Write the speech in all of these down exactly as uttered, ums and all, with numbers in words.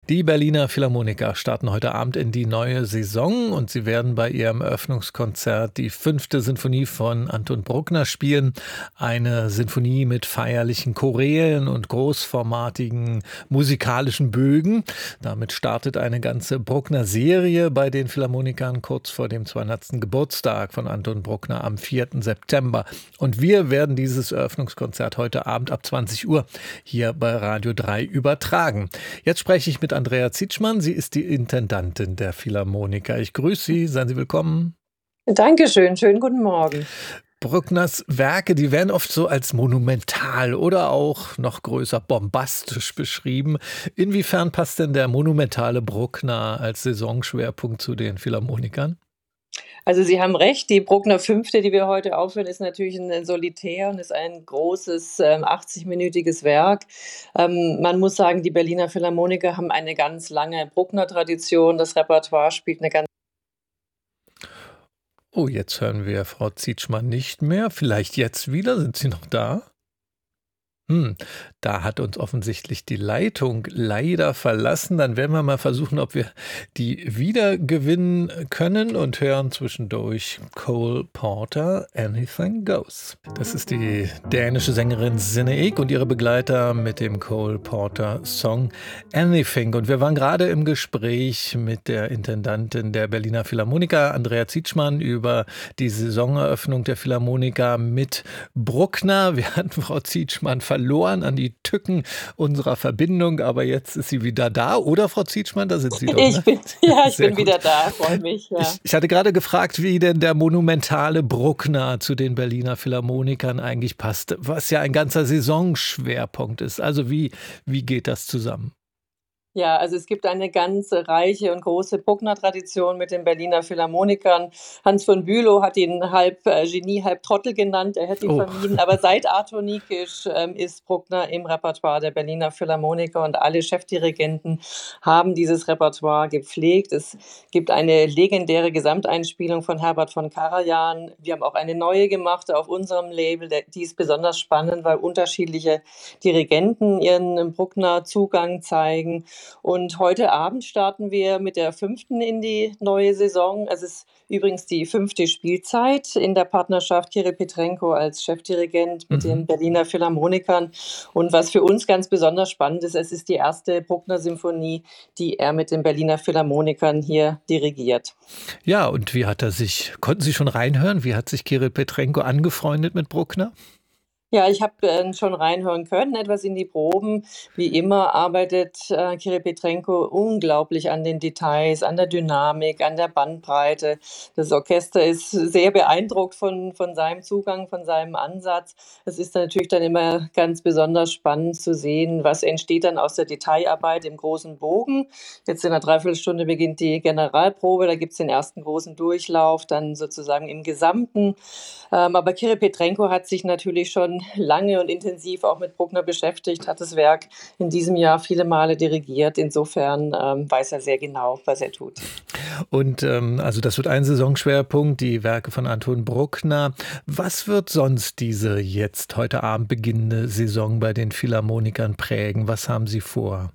Die Berliner Philharmoniker starten heute Abend in die neue Saison und sie werden bei ihrem Eröffnungskonzert die fünfte Sinfonie von Anton Bruckner spielen. Eine Sinfonie mit feierlichen Chorälen und großformatigen musikalischen Bögen. Damit startet eine ganze Bruckner-Serie bei den Philharmonikern kurz vor dem zweihundertsten Geburtstag von Anton Bruckner am vierten September. Und wir werden dieses Eröffnungskonzert heute Abend ab zwanzig Uhr hier bei Radio drei übertragen. Jetzt spreche ich mit Andrea Zitschmann. Sie ist die Intendantin der Philharmoniker. Ich grüße Sie. Seien Sie willkommen. Dankeschön. Schönen guten Morgen. Bruckners Werke, die werden oft so als monumental oder auch noch größer bombastisch beschrieben. Inwiefern passt denn der monumentale Bruckner als Saisonschwerpunkt zu den Philharmonikern? Also Sie haben recht, die Bruckner Fünfte, die wir heute aufführen, ist natürlich ein Solitär und ist ein großes, ähm, achtzig-minütiges Werk. Ähm, man muss sagen, die Berliner Philharmoniker haben eine ganz lange Bruckner-Tradition. Das Repertoire spielt eine ganz Oh, jetzt hören wir Frau Zitschmann nicht mehr. Vielleicht jetzt wieder? Sind Sie noch da? Hm, da hat uns offensichtlich die Leitung leider verlassen. Dann werden wir mal versuchen, ob wir die wieder gewinnen können und hören zwischendurch Cole Porter, Anything Goes. Das ist die dänische Sängerin Sinne Ek und ihre Begleiter mit dem Cole Porter Song Anything. Und wir waren gerade im Gespräch mit der Intendantin der Berliner Philharmoniker, Andrea Zitschmann, über die Saisoneröffnung der Philharmoniker mit Bruckner. Wir hatten Frau Zitschmann verloren. verloren an die Tücken unserer Verbindung, aber jetzt ist sie wieder da, oder Frau Zitschmann? Da sind Sie doch, ne? Ich bin, ja, ich Sehr bin gut. wieder da, freue mich. Ja. Ich, ich hatte gerade gefragt, wie denn der monumentale Bruckner zu den Berliner Philharmonikern eigentlich passt, was ja ein ganzer Saisonschwerpunkt ist. Also wie, wie geht das zusammen? Ja, also es gibt eine ganz reiche und große Bruckner-Tradition mit den Berliner Philharmonikern. Hans von Bülow hat ihn halb äh, Genie, halb Trottel genannt. Er hätte ihn Oh, vermieden. Aber seit Arthur Nikisch ähm, ist Bruckner im Repertoire der Berliner Philharmoniker und alle Chefdirigenten haben dieses Repertoire gepflegt. Es gibt eine legendäre Gesamteinspielung von Herbert von Karajan. Wir haben auch eine neue gemacht auf unserem Label. Der- Die ist besonders spannend, weil unterschiedliche Dirigenten ihren Bruckner-Zugang zeigen. Und heute Abend starten wir mit der fünften in die neue Saison. Es ist übrigens die fünfte Spielzeit in der Partnerschaft Kirill Petrenko als Chefdirigent mit mhm. den Berliner Philharmonikern. Und was für uns ganz besonders spannend ist, es ist die erste Bruckner-Symphonie, die er mit den Berliner Philharmonikern hier dirigiert. Ja, und wie hat er sich, konnten Sie schon reinhören? Wie hat sich Kirill Petrenko angefreundet mit Bruckner? Ja, ich habe äh, schon reinhören können, etwas in die Proben. Wie immer arbeitet äh, Kirill Petrenko unglaublich an den Details, an der Dynamik, an der Bandbreite. Das Orchester ist sehr beeindruckt von, von seinem Zugang, von seinem Ansatz. Es ist natürlich dann immer ganz besonders spannend zu sehen, was entsteht dann aus der Detailarbeit im großen Bogen. Jetzt in einer Dreiviertelstunde beginnt die Generalprobe, da gibt es den ersten großen Durchlauf, dann sozusagen im Gesamten. Ähm, aber Kirill Petrenko hat sich natürlich schon lange und intensiv auch mit Bruckner beschäftigt, hat das Werk in diesem Jahr viele Male dirigiert. Insofern ähm, weiß er sehr genau, was er tut. Und ähm, also das wird ein Saisonschwerpunkt, die Werke von Anton Bruckner. Was wird sonst diese jetzt heute Abend beginnende Saison bei den Philharmonikern prägen? Was haben Sie vor?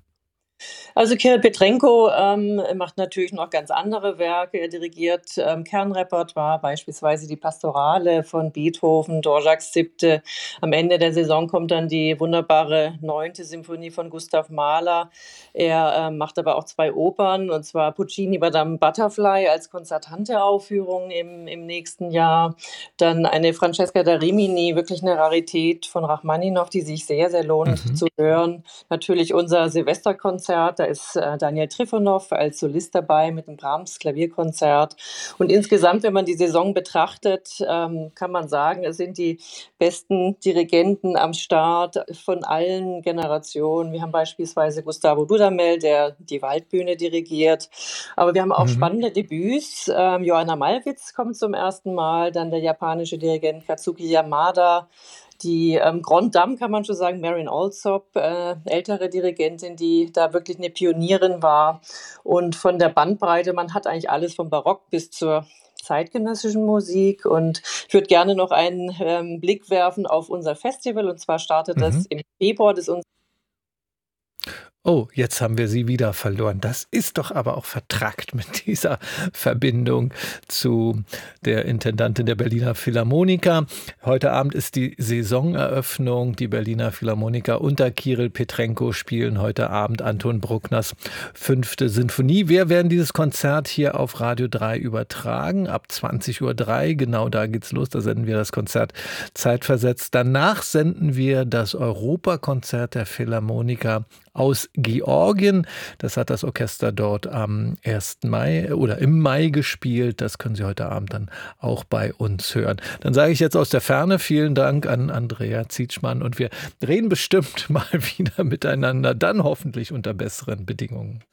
Also Kirill Petrenko ähm, macht natürlich noch ganz andere Werke. Er dirigiert ähm, Kernrepertoire, beispielsweise die Pastorale von Beethoven, Dvořáks Siebte. Am Ende der Saison kommt dann die wunderbare neunte Symphonie von Gustav Mahler. Er ähm, macht aber auch zwei Opern, und zwar Puccini Madame Butterfly als konzertante Aufführung im, im nächsten Jahr. Dann eine Francesca da Rimini, wirklich eine Rarität von Rachmaninow, die sich sehr, sehr lohnt Mhm. zu hören. Natürlich unser Silvesterkonzert, da ist äh, Daniel Trifonov als Solist dabei mit dem Brahms Klavierkonzert. Und insgesamt, wenn man die Saison betrachtet, ähm, kann man sagen, es sind die besten Dirigenten am Start von allen Generationen. Wir haben beispielsweise Gustavo Dudamel, der die Waldbühne dirigiert. Aber wir haben auch Mhm. spannende Debüts. Ähm, Joanna Malwitz kommt zum ersten Mal, dann der japanische Dirigent Katsuki Yamada. Die ähm, Grande Dame, kann man schon sagen, Marion Alsop, äh, ältere Dirigentin, die da wirklich eine Pionierin war. Und von der Bandbreite, man hat eigentlich alles vom Barock bis zur zeitgenössischen Musik. Und ich würde gerne noch einen ähm, Blick werfen auf unser Festival. Und zwar startet das Mhm. im Februar. Das ist Oh, jetzt haben wir sie wieder verloren. Das ist doch aber auch vertrackt mit dieser Verbindung zu der Intendantin der Berliner Philharmoniker. Heute Abend ist die Saisoneröffnung. Die Berliner Philharmoniker unter Kirill Petrenko spielen heute Abend Anton Bruckners fünfte Sinfonie. Wir werden dieses Konzert hier auf Radio drei übertragen. Ab zwanzig Uhr drei, genau da geht's los. Da senden wir das Konzert zeitversetzt. Danach senden wir das Europakonzert der Philharmoniker aus Georgien. Das hat das Orchester dort am ersten Mai oder im Mai gespielt. Das können Sie heute Abend dann auch bei uns hören. Dann sage ich jetzt aus der Ferne vielen Dank an Andrea Zietschmann und wir reden bestimmt mal wieder miteinander, dann hoffentlich unter besseren Bedingungen.